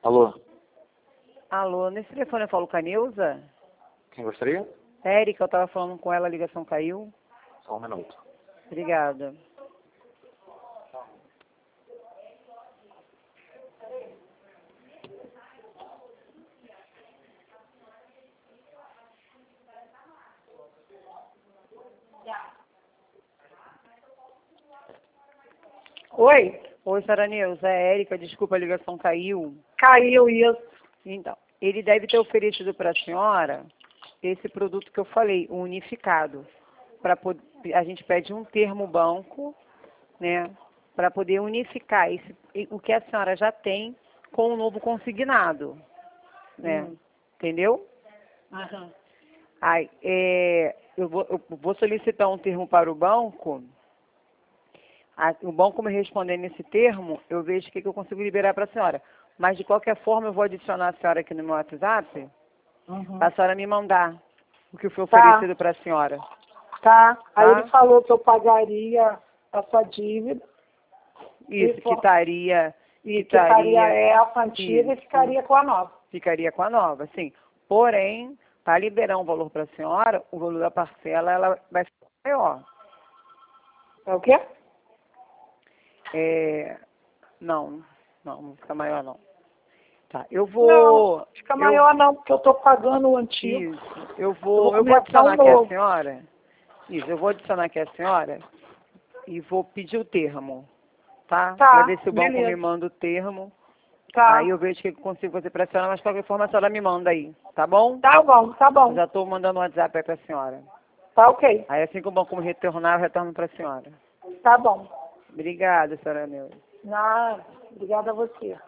Alô, Alô, nesse telefone eu falo com a Neuza? quem gostaria? Érica, eu tava falando com ela, a ligação caiu. Só um minuto. Obrigada. Oi? Oi, senhora Neuza, é Érica, desculpa, a ligação caiu. Caiu isso. Então, ele deve ter oferecido para a senhora esse produto que eu falei, o unificado. A gente pede um termo banco, né, para poder unificar o que a senhora já tem com o novo consignado, né? Entendeu? Aham. Aí, eu vou solicitar um termo para o banco. O banco me responder nesse termo, eu vejo o que eu consigo liberar para a senhora. Mas, de qualquer forma, eu vou adicionar a senhora aqui no meu WhatsApp, para a senhora me mandar o que foi oferecido para a senhora. Tá. Aí Tá? ele falou que eu pagaria a sua dívida. Isso, E for- quitaria essa antiga e ficaria com a nova. ficaria com a nova, sim. Porém, para liberar um valor para a senhora, o valor da parcela ela vai ficar maior. É o quê? Não fica maior não. Tá, eu Não, vou... fica maior não, porque eu estou pagando o antigo. Isso, eu vou começar adicionar um aqui a novo. senhora. Isso, eu vou adicionar aqui a senhora e vou pedir o termo, tá? Tá, Para ver se o banco beleza. me manda o termo. Tá. Aí eu vejo o que eu consigo fazer para a senhora, mas qualquer forma a senhora me manda aí, tá bom? Tá bom, tá Eu bom. já estou mandando um WhatsApp aí para a senhora. Tá ok. Aí assim que o banco me retornar, eu retorno para a senhora. Tá bom. Obrigada, senhora Neuza. Nada. Obrigada a você.